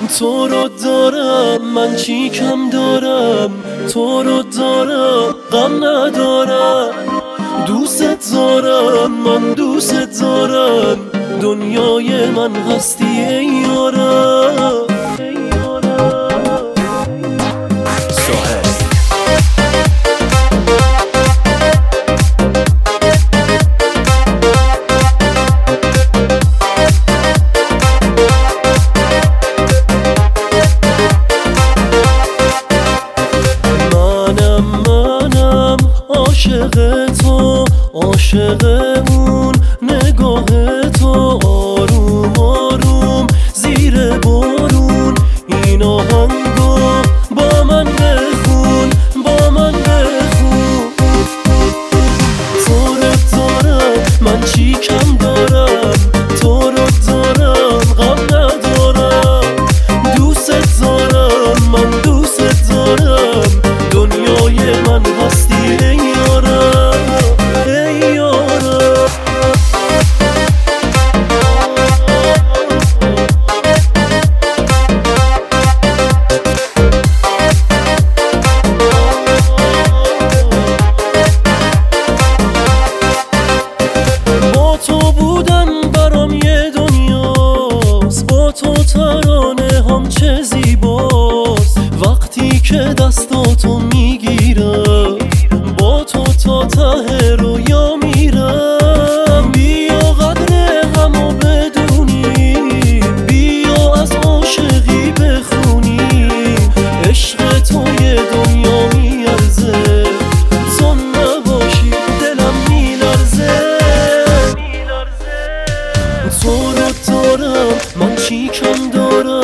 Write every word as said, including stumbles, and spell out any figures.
تو رو دارم، من چی کم دارم؟ تو رو دارم، غم ندارم. دوست دارم، من دوست دارم. دنیای من هستی ای یارم. عاشق تو، عاشق اون نگاه تو، آروم آروم زیر بارون این آهنگو با من بخون، با من بخون. تو رو دارم، من چی کم دارم؟ تو رو دارم، غم ندارم. دوست دارم، من دوست دارم. دنیای من هستی ای یارم، ای یارم. با تو بودن برام یه دنیاست، با تو ترانه هم چه زیباست. وقتی که دستاتو میگیرم، با تو تا ته رویا میرم. بیا قدر همو بدونی، بیا از عاشقی بخونی. عشق تو یه دنیا میارزه، تو نباشی دلم میلرزه. تو رو دارم، من چی کم دارم؟